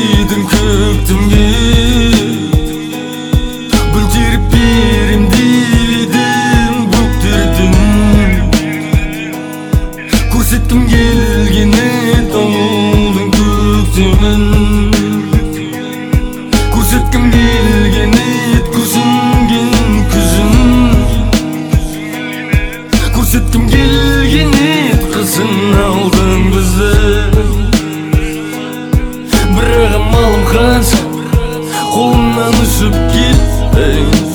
Edim köktümge Gülterip berim dedim Bökтерdim Көрсеткім келгені ауылдың көктемін Көрсеткім келгені күзінген күзін Көрсеткім келгені қызын алдың бізді Бірақ амалым қанша қолымнан ұшып кетті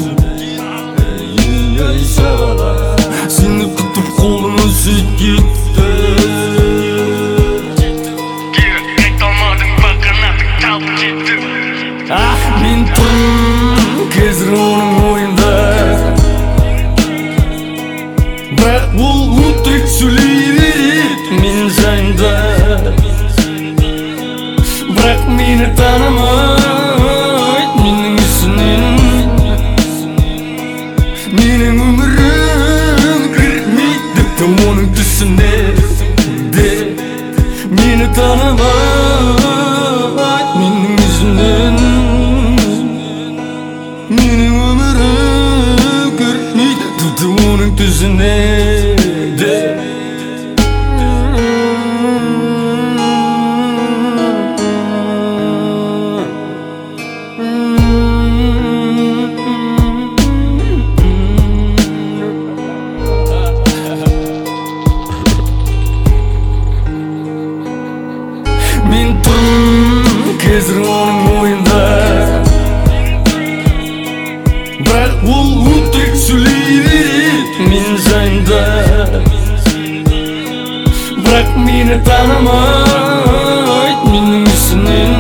Сені күтіп қолым өсіп кетті Кері қайта алмадың ба қанатың талып кетті Мен тұрмын қазір оның ойында Бірақ ол өтірік сөйлей береді мен жайында Бірақ мені танымайды менің ішінен Менің өмірім кірмейді тіпті оның түсіне де Мені танымайды менің жүзінен Менің өмірім кірмейді тіпті оның түсіне де Мен тұрмын қазір оның ойында Бірақ ол өтірік сөйлей береді мен жайында Бірақ мені танымайды менің ішінен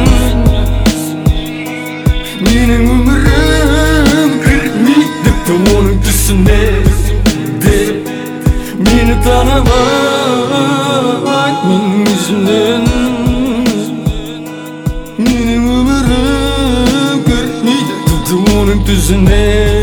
Менің өмірім кірмейді тіпті оның түсіне де Мені танымайды менің жүзінен Менің өмірім кірмейді тіпті оның түсіне